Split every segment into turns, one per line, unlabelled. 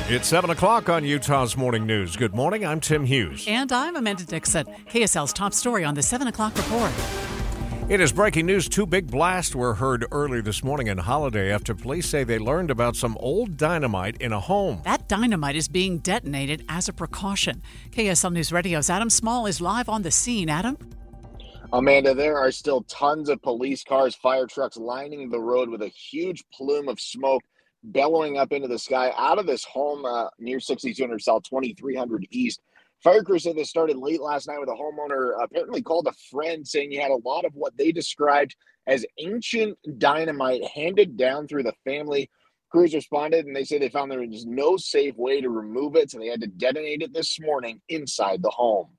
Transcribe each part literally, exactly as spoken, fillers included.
It's seven o'clock on Utah's Morning News. Good morning, I'm Tim Hughes.
And I'm Amanda Dixon. K S L's top story on the seven o'clock report.
It is breaking news. Two big blasts were heard early this morning in Holiday after police say they learned about some old dynamite in a home.
That dynamite is being detonated as a precaution. K S L News Radio's Adam Small is live on the scene. Adam?
Amanda, there are still tons of police cars, fire trucks lining the road with a huge plume of smoke bellowing up into the sky out of this home uh, near sixty-two hundred South, twenty-three hundred East. Fire crews said this started late last night with a homeowner apparently called a friend saying he had a lot of what they described as ancient dynamite handed down through the family. Crews responded and they say they found there was no safe way to remove it, so they had to detonate it this morning inside the home.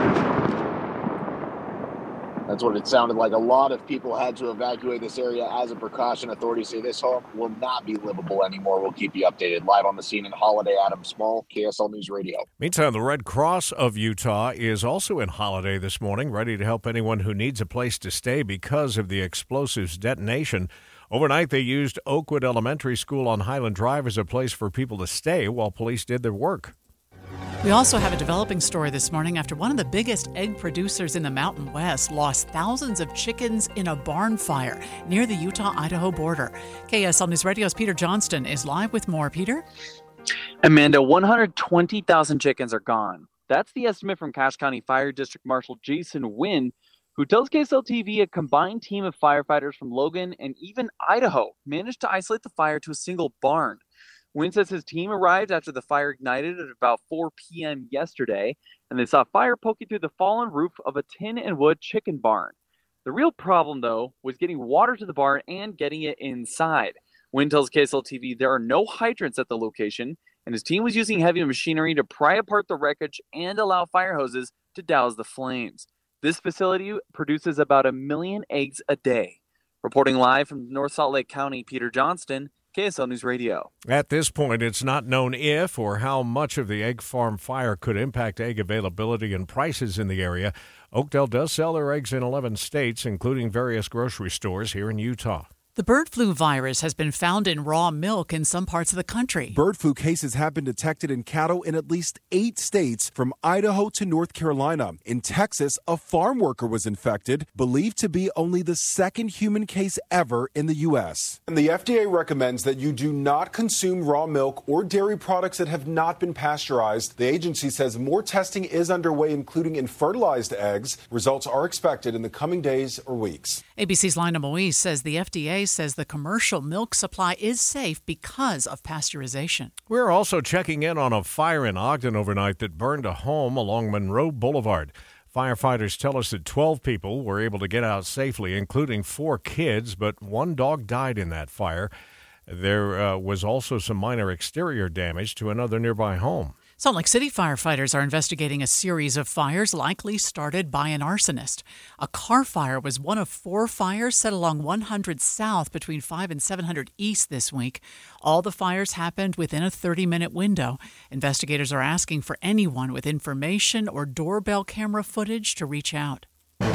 That's what it sounded like. A lot of people had to evacuate this area as a precaution. Authorities say this home will not be livable anymore. We'll keep you updated. Live on the scene in Holiday, Adam Small, K S L News Radio.
Meantime, the Red Cross of Utah is also in Holiday this morning, ready to help anyone who needs a place to stay because of the explosives detonation. Overnight, they used Oakwood Elementary School on Highland Drive as a place for people to stay while police did their work.
We also have a developing story this morning after one of the biggest egg producers in the Mountain West lost thousands of chickens in a barn fire near the Utah-Idaho border. K S L News Radio's Peter Johnston is live with more. Peter?
Amanda, one hundred twenty thousand chickens are gone. That's the estimate from Cache County Fire District Marshal Jason Wynn, who tells K S L T V a combined team of firefighters from Logan and even Idaho managed to isolate the fire to a single barn. Wynn says his team arrived after the fire ignited at about four p.m. yesterday, and they saw fire poking through the fallen roof of a tin and wood chicken barn. The real problem, though, was getting water to the barn and getting it inside. Wynn tells K S L T V there are no hydrants at the location, and his team was using heavy machinery to pry apart the wreckage and allow fire hoses to douse the flames. This facility produces about a million eggs a day. Reporting live from North Salt Lake County, Peter Johnston, K S L News Radio.
At this point, it's not known if or how much of the egg farm fire could impact egg availability and prices in the area. Oakdale does sell their eggs in eleven states, including various grocery stores here in Utah.
The bird flu virus has been found in raw milk in some parts of the country.
Bird flu cases have been detected in cattle in at least eight states, from Idaho to North Carolina. In Texas, a farm worker was infected, believed to be only the second human case ever in the U S. And the F D A recommends that you do not consume raw milk or dairy products that have not been pasteurized. The agency says more testing is underway, including in fertilized eggs. Results are expected in the coming days or weeks.
A B C's Lina Moise says the F D A says the commercial milk supply is safe because of pasteurization.
We're also checking in on a fire in Ogden overnight that burned a home along Monroe Boulevard. Firefighters tell us that twelve people were able to get out safely, including four kids, but one dog died in that fire. There uh, was also some minor exterior damage to another nearby home.
Salt Lake City firefighters are investigating a series of fires likely started by an arsonist. A car fire was one of four fires set along one hundred South between five and seven hundred East this week. All the fires happened within a thirty-minute window. Investigators are asking for anyone with information or doorbell camera footage to reach out.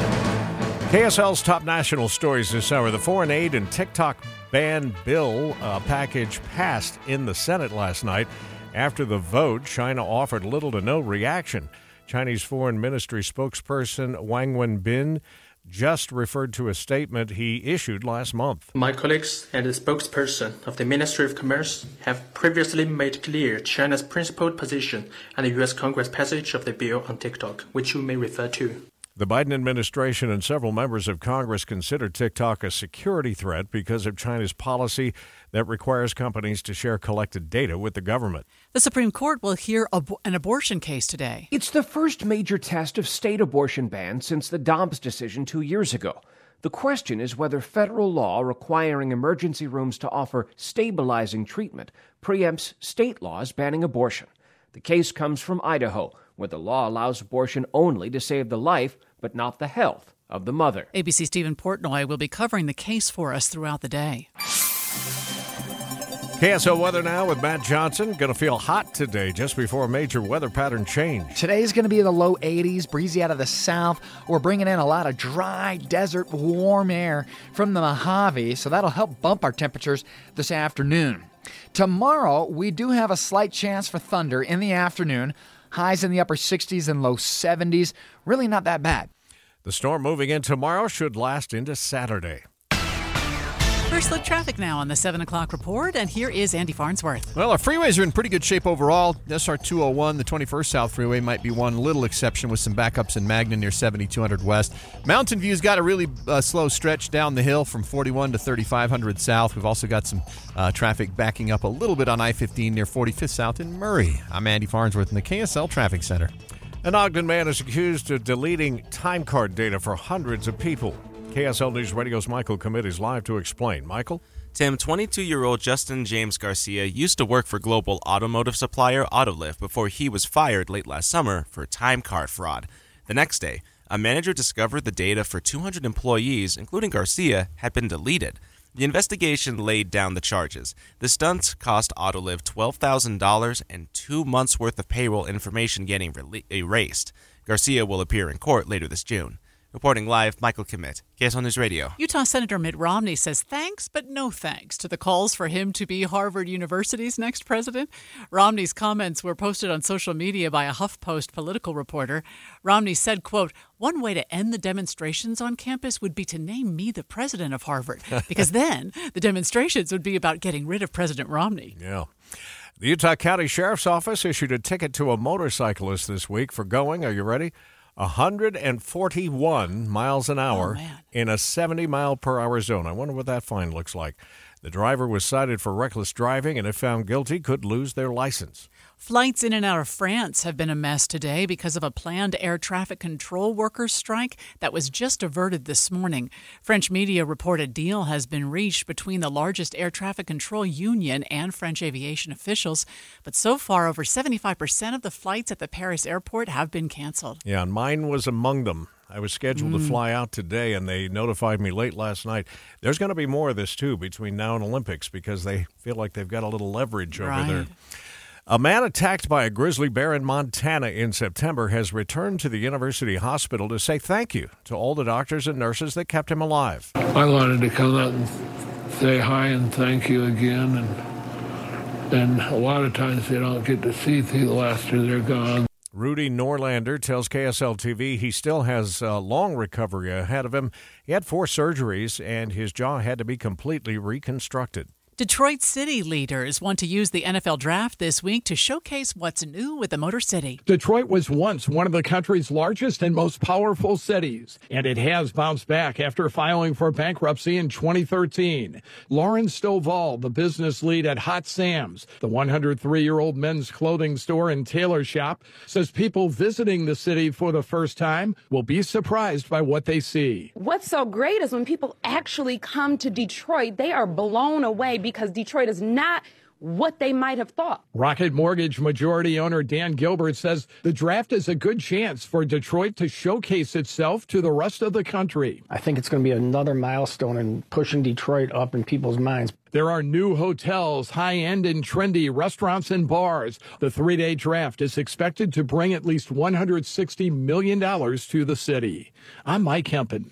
K S L's top national stories this hour. The foreign aid and TikTok ban bill uh, package passed in the Senate last night. After the vote, China offered little to no reaction. Chinese Foreign Ministry spokesperson Wang Wenbin just referred to a statement he issued last month.
My colleagues and the spokesperson of the Ministry of Commerce have previously made clear China's principled position on the U S Congress passage of the bill on TikTok, which you may refer to.
The Biden administration and several members of Congress consider TikTok a security threat because of China's policy that requires companies to share collected data with the government.
The Supreme Court will hear ab- an abortion case today.
It's the first major test of state abortion ban since the Dobbs decision two years ago. The question is whether federal law requiring emergency rooms to offer stabilizing treatment preempts state laws banning abortion. The case comes from Idaho, where the law allows abortion only to save the life, but not the health, of the mother.
A B C's Stephen Portnoy will be covering the case for us throughout the day.
K S L weather now with Matt Johnson. Going to feel hot today just before a major weather pattern change.
Today's going to be in the low eighties, breezy out of the south. We're bringing in a lot of dry, desert, warm air from the Mojave, so that'll help bump our temperatures this afternoon. Tomorrow, we do have a slight chance for thunder in the afternoon. Highs in the upper sixties and low seventies. Really not that bad.
The storm moving in tomorrow should last into Saturday.
First look traffic now on the seven o'clock report, and here is Andy Farnsworth.
Well, our freeways are in pretty good shape overall. S R two oh one, the twenty-first South Freeway, might be one little exception with some backups in Magna near seventy-two hundred West. Mountain View's got a really uh, slow stretch down the hill from forty-one to thirty-five hundred South. We've also got some uh, traffic backing up a little bit on I fifteen near forty-fifth South in Murray. I'm Andy Farnsworth in the K S L Traffic Center.
An Ogden man is accused of deleting time card data for hundreds of people. K S L News Radio's Michael Commit is live to explain. Michael?
Tim, twenty-two-year-old Justin James Garcia used to work for global automotive supplier Autoliv before he was fired late last summer for time card fraud. The next day, a manager discovered the data for two hundred employees, including Garcia, had been deleted. The investigation laid down the charges. The stunt cost Autoliv twelve thousand dollars and two months' worth of payroll information getting rele- erased. Garcia will appear in court later this June. Reporting live, Michael Commit, K S L News Radio.
Utah Senator Mitt Romney says thanks, but no thanks to the calls for him to be Harvard University's next president. Romney's comments were posted on social media by a HuffPost political reporter. Romney said, quote, "One way to end the demonstrations on campus would be to name me the president of Harvard, because then the demonstrations would be about getting rid of President Romney."
Yeah. The Utah County Sheriff's Office issued a ticket to a motorcyclist this week for going, are you ready? one hundred forty-one miles an hour
oh,
in a seventy mile per hour zone. I wonder what that fine looks like. The driver was cited for reckless driving and, if found guilty, could lose their license.
Flights in and out of France have been a mess today because of a planned air traffic control workers' strike that was just averted this morning. French media report a deal has been reached between the largest air traffic control union and French aviation officials. But so far, over seventy-five percent of the flights at the Paris airport have been canceled.
Yeah, and mine was among them. I was scheduled mm. to fly out today, and they notified me late last night. There's going to be more of this, too, between now and Olympics, because they feel like they've got a little leverage over
right.
there. A man attacked by a grizzly bear in Montana in September has returned to the University Hospital to say thank you to all the doctors and nurses that kept him alive.
I wanted to come out and say hi and thank you again. And, and a lot of times they don't get to see through the last year they're gone.
Rudy Norlander tells K S L T V he still has a long recovery ahead of him. He had four surgeries, and his jaw had to be completely reconstructed.
Detroit City leaders want to use the N F L draft this week to showcase what's new with the Motor City.
Detroit was once one of the country's largest and most powerful cities, and it has bounced back after filing for bankruptcy in twenty thirteen. Lauren Stovall, the business lead at Hot Sam's, the one hundred three-year-old men's clothing store and tailor shop, says people visiting the city for the first time will be surprised by what they see.
What's so great is when people actually come to Detroit, they are blown away because Detroit is not what they might have thought.
Rocket Mortgage majority owner Dan Gilbert says the draft is a good chance for Detroit to showcase itself to the rest of the country.
I think it's going to be another milestone in pushing Detroit up in people's minds.
There are new hotels, high-end and trendy restaurants and bars. The three-day draft is expected to bring at least one hundred sixty million dollars to the city. I'm Mike Hempen.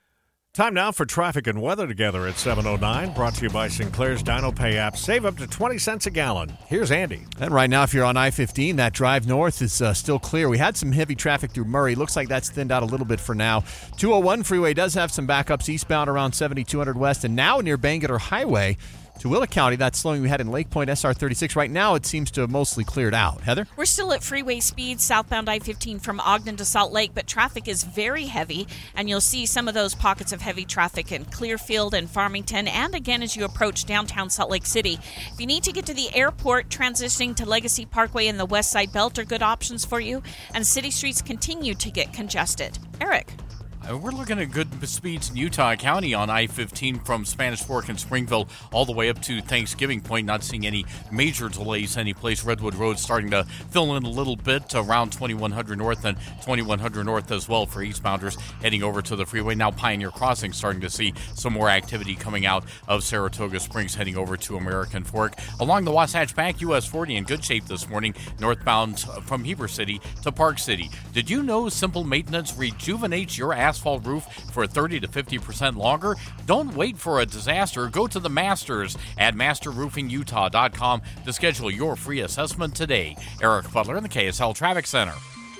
Time now for traffic and weather together at seven oh nine, brought to you by Sinclair's Dino Pay app. Save up to twenty cents a gallon. Here's Andy.
And right now, if you're on I fifteen, that drive north is uh, still clear. We had some heavy traffic through Murray. Looks like that's thinned out a little bit for now. two oh one freeway does have some backups eastbound around seventy-two hundred West, and now near Bangerter Highway to Willett County. That's slowing. We had in Lake Point S R thirty-six. Right now, it seems to have mostly cleared out. Heather?
We're still at freeway speed southbound I fifteen from Ogden to Salt Lake, but traffic is very heavy, and you'll see some of those pockets of heavy traffic in Clearfield and Farmington, and again as you approach downtown Salt Lake City. If you need to get to the airport, transitioning to Legacy Parkway and the West Side Belt are good options for you, and city streets continue to get congested. Eric?
We're looking at good speeds in Utah County on I fifteen from Spanish Fork and Springville all the way up to Thanksgiving Point. Not seeing any major delays anyplace. Redwood Road starting to fill in a little bit around twenty-one hundred North and twenty-one hundred North as well for eastbounders heading over to the freeway. Now Pioneer Crossing starting to see some more activity coming out of Saratoga Springs heading over to American Fork. Along the Wasatch Bank, U S forty in good shape this morning, northbound from Heber City to Park City. Did you know simple maintenance rejuvenates your asphalt asphalt roof for thirty to fifty percent longer? Don't wait for a disaster. Go to the Masters at master roofing utah dot com to schedule your free assessment today. Eric Butler in the K S L Traffic Center.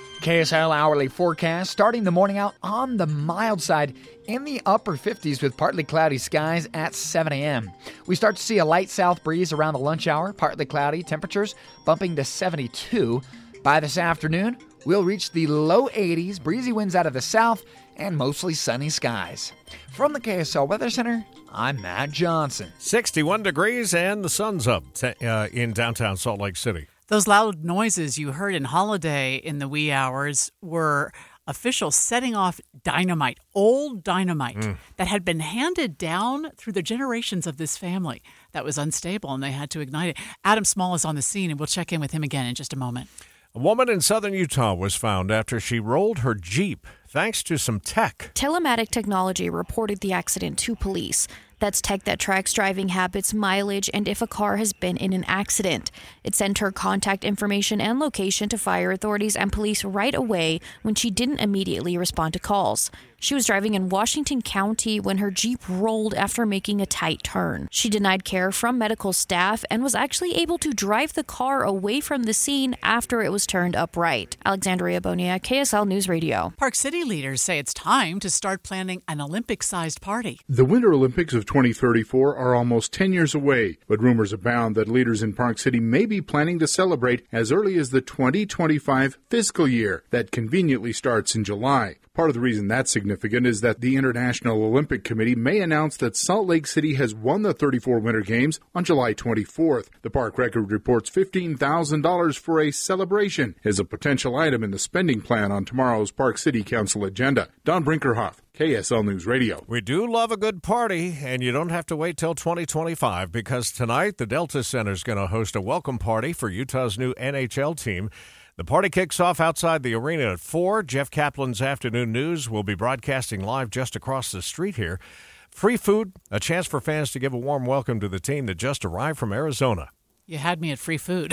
K S L hourly forecast starting the morning out on the mild side in the upper fifties with partly cloudy skies at seven a.m. We start to see a light south breeze around the lunch hour, partly cloudy, temperatures bumping to seventy-two. By this afternoon, we'll reach the low eighties, breezy winds out of the south, and mostly sunny skies. From the K S L Weather Center, I'm Matt Johnson.
sixty-one degrees and the sun's up t- uh, in downtown Salt Lake City.
Those loud noises you heard in Holiday in the wee hours were officials setting off dynamite, old dynamite, mm. that had been handed down through the generations of this family that was unstable, and they had to ignite it. Adam Small is on the scene, and we'll check in with him again in just a moment.
A woman in southern Utah was found after she rolled her Jeep thanks to some tech.
Telematic technology reported the accident to police. That's tech that tracks driving habits, mileage, and if a car has been in an accident. It sent her contact information and location to fire authorities and police right away when she didn't immediately respond to calls. She was driving in Washington County when her Jeep rolled after making a tight turn. She denied care from medical staff and was actually able to drive the car away from the scene after it was turned upright. Alexandria Bonilla, K S L News Radio.
Park City leaders say it's time to start planning an Olympic-sized party.
The Winter Olympics of twenty thirty-four are almost ten years away, but rumors abound that leaders in Park City may be planning to celebrate as early as the twenty twenty-five fiscal year that conveniently starts in July. Part of the reason that's significant is that the International Olympic Committee may announce that Salt Lake City has won the thirty-four Winter Games on July twenty-fourth. The Park Record reports fifteen thousand dollars for a celebration is a potential item in the spending plan on tomorrow's Park City Council agenda. Don Brinkerhoff, K S L News Radio.
We do love a good party, and you don't have to wait till twenty twenty-five because tonight the Delta Center is going to host a welcome party for Utah's new N H L team. The party kicks off outside the arena at four. Jeff Kaplan's Afternoon News will be broadcasting live just across the street here. Free food, a chance for fans to give a warm welcome to the team that just arrived from Arizona.
You had me at free food.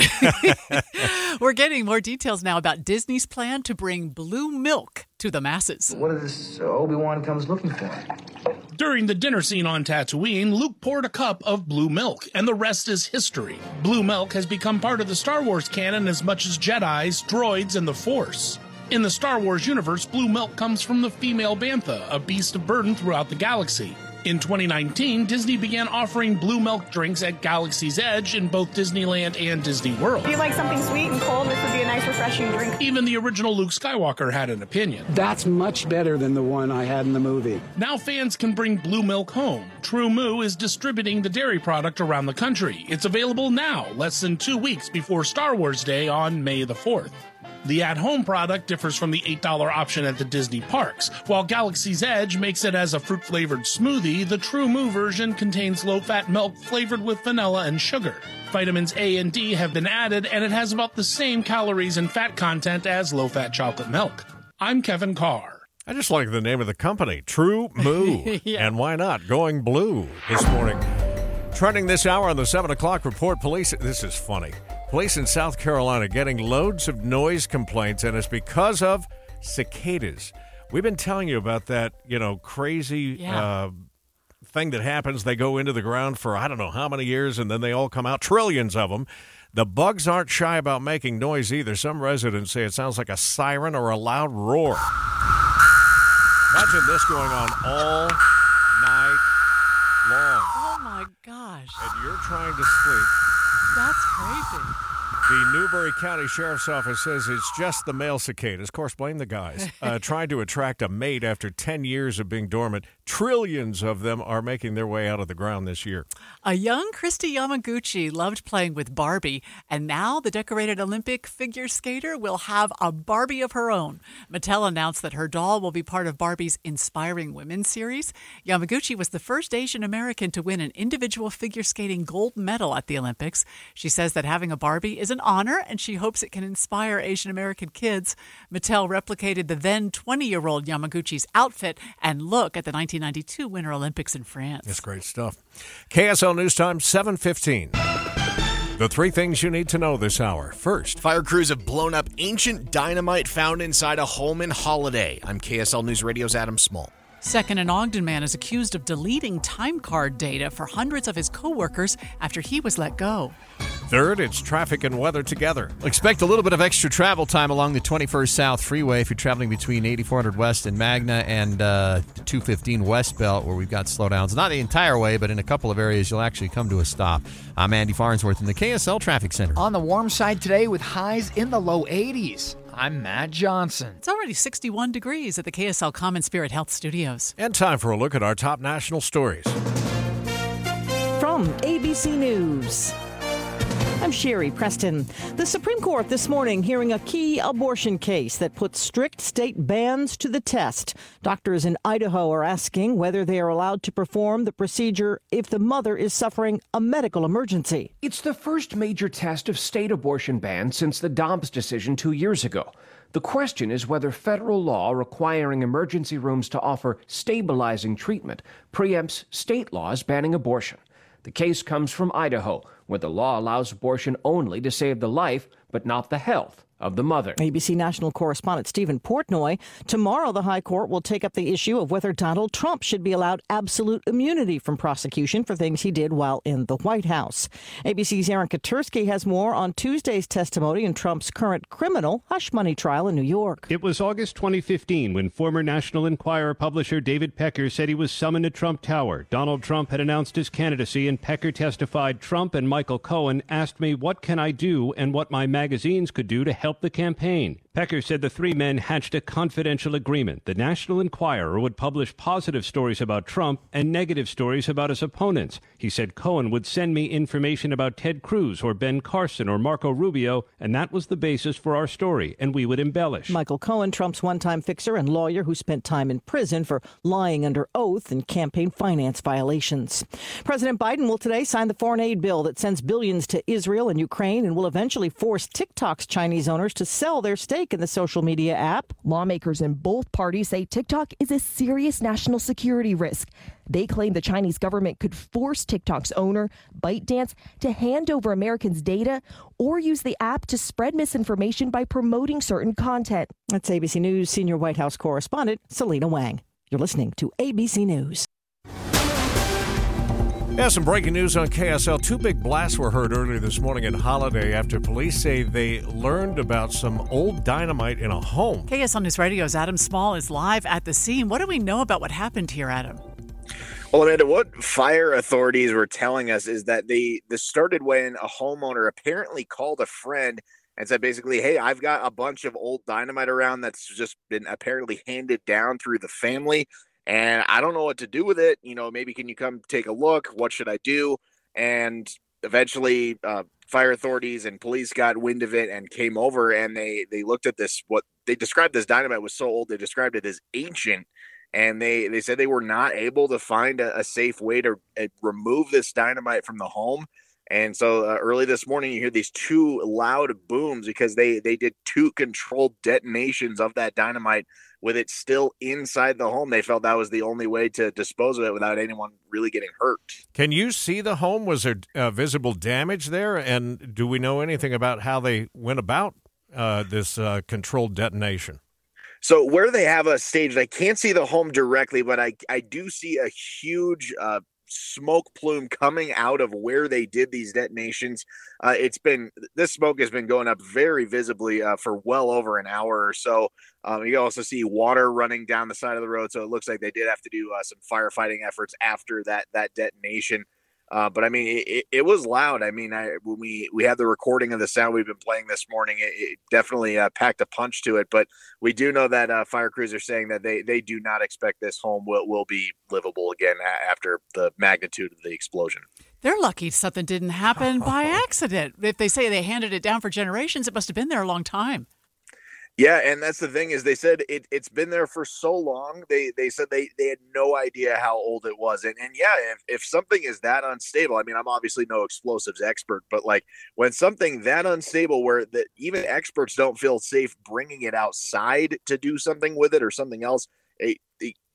We're getting more details now about Disney's plan to bring blue milk to the masses.
What does Obi-Wan comes looking for?
During the dinner scene on Tatooine, Luke poured a cup of blue milk, and the rest is history. Blue milk has become part of the Star Wars canon as much as Jedis, droids, and the Force. In the Star Wars universe, blue milk comes from the female bantha, a beast of burden throughout the galaxy. In twenty nineteen, Disney began offering blue milk drinks at Galaxy's Edge in both Disneyland and Disney World.
If you like something sweet and cold, this would be a nice, refreshing drink.
Even the original Luke Skywalker had an opinion.
That's much better than the one I had in the movie.
Now fans can bring blue milk home. True Moo is distributing the dairy product around the country. It's available now, less than two weeks before Star Wars Day on May the fourth. The at-home product differs from the eight dollar option at the Disney parks. While Galaxy's Edge makes it as a fruit-flavored smoothie, the True Moo version contains low-fat milk flavored with vanilla and sugar. Vitamins A and D have been added, and it has about the same calories and fat content as low-fat chocolate milk. I'm Kevin Carr.
I just like the name of the company, True Moo.
Yeah.
And why not? Going blue this morning. Trending this hour on the seven o'clock report, police, this is funny. Police in South Carolina getting loads of noise complaints, and it's because of cicadas. We've been telling you about that, you know, crazy
Yeah.
uh, thing that happens. They go into the ground for I don't know how many years, and then they all come out, trillions of them. The bugs aren't shy about making noise either. Some residents say it sounds like a siren or a loud roar. Imagine this going on all night long.
Oh, my gosh.
And you're trying to sleep.
That's crazy.
The Newberry County Sheriff's Office says it's just the male cicadas. Of course, blame the guys. Uh, trying to attract a mate after ten years of being dormant. Trillions of them are making their way out of the ground this year.
A young Christy Yamaguchi loved playing with Barbie, and now the decorated Olympic figure skater will have a Barbie of her own. Mattel announced that her doll will be part of Barbie's Inspiring Women series. Yamaguchi was the first Asian American to win an individual figure skating gold medal at the Olympics. She says that having a Barbie is an honor, and she hopes it can inspire Asian American kids. Mattel replicated the then twenty-year-old Yamaguchi's outfit and look at the nineteen ninety-two Winter Olympics in France.
That's great stuff. K S L News Time, seven fifteen. The three things you need to know this hour. First,
fire crews have blown up ancient dynamite found inside a home in Holiday. I'm K S L News Radio's Adam Small.
Second, an Ogden man is accused of deleting time card data for hundreds of his coworkers after he was let go.
Third, it's traffic and weather together.
Expect a little bit of extra travel time along the twenty-first South Freeway if you're traveling between eighty-four hundred West and Magna and uh, two fifteen West Belt, where we've got slowdowns. Not the entire way, but in a couple of areas you'll actually come to a stop. I'm Andy Farnsworth in the K S L Traffic Center.
On the warm side today with highs in the low eighties. I'm Matt Johnson.
It's already sixty-one degrees at the K S L Common Spirit Health Studios.
And time for a look at our top national stories.
From A B C News, I'm Sherry Preston. The Supreme Court this morning hearing a key abortion case that puts strict state bans to the test. Doctors in Idaho are asking whether they are allowed to perform the procedure if the mother is suffering a medical emergency.
It's the first major test of state abortion ban since the Dobbs decision two years ago. The question is whether federal law requiring emergency rooms to offer stabilizing treatment preempts state laws banning abortion. The case comes from Idaho, where the law allows abortion only to save the life, but not the health of the mother.
A B C national correspondent Stephen Portnoy. Tomorrow, the High Court will take up the issue of whether Donald Trump should be allowed absolute immunity from prosecution for things he did while in the White House. A B C's Aaron Katursky has more on Tuesday's testimony in Trump's current criminal hush money trial in New York.
It was August twenty fifteen when former National Enquirer publisher David Pecker said he was summoned to Trump Tower. Donald Trump had announced his candidacy, and Pecker testified, "Trump and Michael Cohen asked me what can I do and what my magazines could do to help the campaign." Pecker said the three men hatched a confidential agreement. The National Enquirer would publish positive stories about Trump and negative stories about his opponents. He said Cohen would send me information about Ted Cruz or Ben Carson or Marco Rubio, and that was the basis for our story, and we would embellish.
Michael Cohen, Trump's one-time fixer and lawyer who spent time in prison for lying under oath and campaign finance violations. President Biden will today sign the foreign aid bill that sends billions to Israel and Ukraine and will eventually force TikTok's Chinese owners to sell their stake in the social media app.
Lawmakers in both parties say TikTok is a serious national security risk. They claim the Chinese government could force TikTok's owner, ByteDance, to hand over Americans' data or use the app to spread misinformation by promoting certain content.
That's A B C News senior White House correspondent Selena Wang. You're listening to A B C News.
Yeah, some breaking news on K S L. Two big blasts were heard earlier this morning in Holiday after police say they learned about some old dynamite in a home.
K S L News Radio's Adam Small is live at the scene. What do we know about what happened here, Adam?
Well, Amanda, what fire authorities were telling us is that they this started when a homeowner apparently called a friend and said basically, hey, I've got a bunch of old dynamite around that's just been apparently handed down through the family, and I don't know what to do with it. You know, maybe can you come take a look? What should I do? And eventually uh, fire authorities and police got wind of it and came over, and they they looked at this. What they described this dynamite was so old, they described it as ancient. And they, they said they were not able to find a, a safe way to uh, remove this dynamite from the home. And so uh, early this morning, you hear these two loud booms because they, they did two controlled detonations of that dynamite with it still inside the home. They felt that was the only way to dispose of it without anyone really getting hurt.
Can you see the home? Was there uh, visible damage there? And do we know anything about how they went about uh, this uh, controlled detonation?
So where they have us staged, I can't see the home directly, but I, I do see a huge uh, smoke plume coming out of where they did these detonations. Uh, it's been this smoke has been going up very visibly uh, for well over an hour or so. Um, you also see water running down the side of the road, so it looks like they did have to do uh, some firefighting efforts after that that detonation. Uh, but I mean, it, it was loud. I mean, I, when we, we had the recording of the sound we've been playing this morning, it, it definitely uh, packed a punch to it. But we do know that uh, fire crews are saying that they, they do not expect this home will, will be livable again a- after the magnitude of the explosion.
They're lucky something didn't happen by accident. If they say they handed it down for generations, it must have been there a long time.
Yeah, and that's the thing is they said it, it's been there for so long. They they said they, they had no idea how old it was. And, and yeah, if, if something is that unstable, I mean, I'm obviously no explosives expert, but like when something that unstable where that even experts don't feel safe bringing it outside to do something with it or something else, it, it,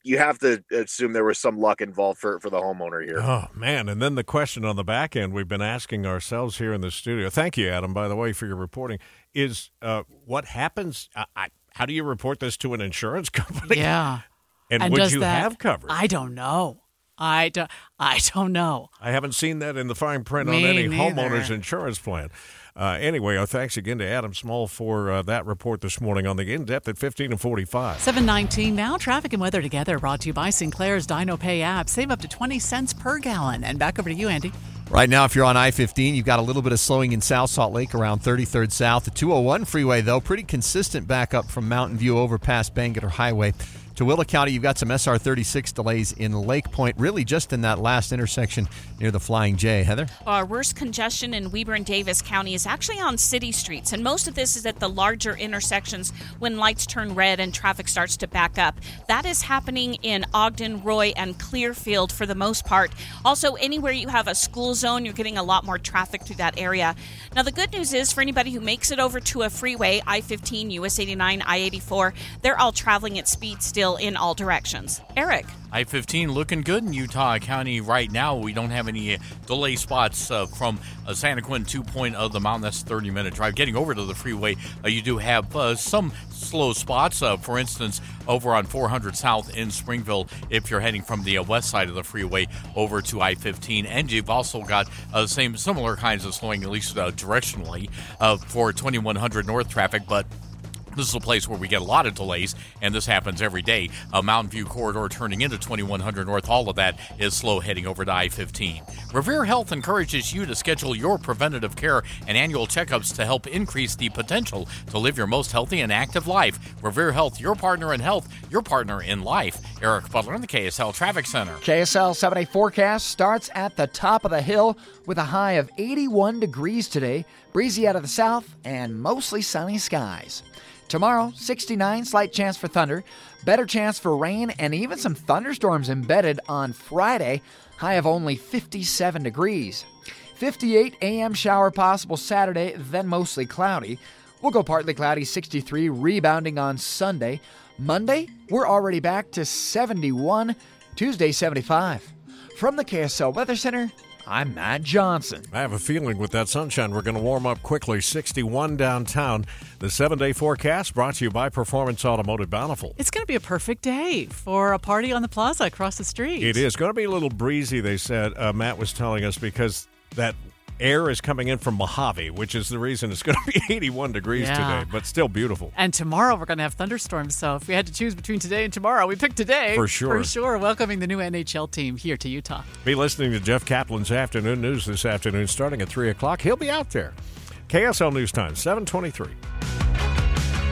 you have to assume there was some luck involved for, for the homeowner here.
Oh, man. And then the question on the back end we've been asking ourselves here in the studio. Thank you, Adam, by the way, for your reporting, is uh, what happens? I, I, how do you report this to an insurance company?
Yeah.
And,
and
would
does
you
that,
have coverage?
I don't know. I don't, I don't know.
I haven't seen that in the fine print
Me
on any
neither.
homeowner's insurance plan. Uh, anyway, uh, thanks again to Adam Small for uh, that report this morning on the In-Depth at fifteen and forty-five.
seven nineteen now. Traffic and weather together brought to you by Sinclair's Dino Pay app. Save up to twenty cents per gallon. And back over to you, Andy.
Right now, if you're on I fifteen, you've got a little bit of slowing in South Salt Lake around thirty-third South. The two oh one freeway, though, pretty consistent backup from Mountain View over past Bangerter Highway. To Willa County, you've got some S R thirty-six delays in Lake Point, really just in that last intersection near the Flying J. Heather?
Our worst congestion in Weber and Davis County is actually on city streets, and most of this is at the larger intersections when lights turn red and traffic starts to back up. That is happening in Ogden, Roy, and Clearfield for the most part. Also, anywhere you have a school zone, you're getting a lot more traffic through that area. Now, the good news is for anybody who makes it over to a freeway, I fifteen, U S eighty-nine, I eighty-four, they're all traveling at speed still in all directions. Eric.
I fifteen looking good in Utah County right now. We don't have any delay spots uh, from uh, Santa Quinn two point oh the mountain. That's a thirty-minute drive. Getting over to the freeway, uh, you do have uh, some slow spots. Uh, for instance, over on four hundred South in Springville, if you're heading from the uh, west side of the freeway over to I fifteen. And you've also got uh, same similar kinds of slowing, at least uh, directionally, uh, for twenty-one hundred north traffic, but this is a place where we get a lot of delays, and this happens every day. A Mountain View corridor turning into twenty-one hundred north, all of that is slow heading over to I fifteen. Revere Health encourages you to schedule your preventative care and annual checkups to help increase the potential to live your most healthy and active life. Revere Health, your partner in health, your partner in life. Eric Butler in the K S L Traffic Center.
K S L seven-day forecast starts at the top of the hill with a high of eighty-one degrees today, breezy out of the south, and mostly sunny skies. Tomorrow, sixty-nine, slight chance for thunder, better chance for rain, and even some thunderstorms embedded on Friday, high of only fifty-seven degrees. fifty-eight a.m. shower possible Saturday, then mostly cloudy. We'll go partly cloudy, sixty-three, rebounding on Sunday. Monday, we're already back to seventy-one, Tuesday, seventy-five. From the K S L Weather Center, I'm Matt Johnson.
I have a feeling with that sunshine, we're going to warm up quickly. sixty-one downtown. The seven-day forecast brought to you by Performance Automotive Bountiful.
It's going to be a perfect day for a party on the plaza across the street.
It is going to be a little breezy, they said. Uh, Matt was telling us because that air is coming in from Mojave, which is the reason it's going to be eighty-one degrees
Yeah.
today, but still beautiful.
And tomorrow we're going to have thunderstorms. So if we had to choose between today and tomorrow, we picked today.
For sure.
For sure. Welcoming the new N H L team here to Utah.
Be listening to Jeff Kaplan's Afternoon News this afternoon starting at three o'clock. He'll be out there. K S L News Time, seven twenty-three.